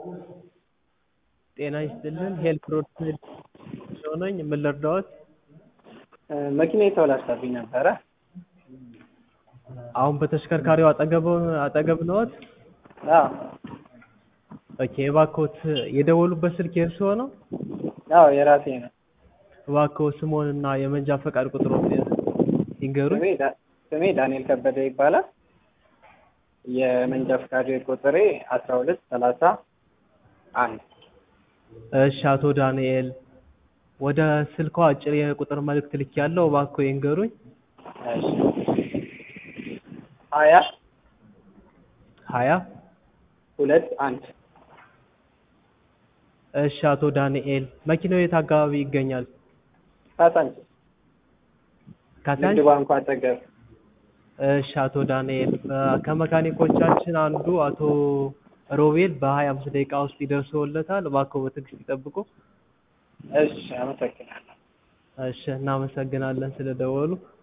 ጤና ይስጥልን ሄልፕ ሮድ ነኝ። ምን ልርዳዎት? መኪናዬ ተበላሽታብኝ ነበረ። አሁን በተሽከርካሪው አጠገብ ነዎት? አዎ ኦኬ። እባክዎት የደወሉበት ስልክ የእርስዎ ነው? አዎ የራሴ ነው። እባክዎ ስምዎንና የመንጃ ፈቃድ ቁጥርዎን ይንገሩኝ። ስሜ ዳንኤል ከበደ ይባላል። የመንጃ ፈቃድ ቁጥሬ 1231። እሺ አቶ ዳንኤል ወደ ስልክዎ አጭር የቁጥር መልእክት ልኬያለሁ። እባክዎ ይንገሩኝ። እሺ 20 21። እሺ አቶ ዳንኤል መኪናው የት አካባቢ ይገኛል? ካሳንቺስ ንግድ ካሳንቺስ? ባንኩ አጠገብ። እሺ አቶ ዳንኤል ከመካኒኮቻችን አንዱ አቶ ሮቤል በ25 ደቂቃ ውስጥ ይደርሰዎታል። እባክዎ በትዕግስት ይጠብቁ። እሺ አመሰግናለሁ። እሺ እናመሰግናለን ስለደወሉ።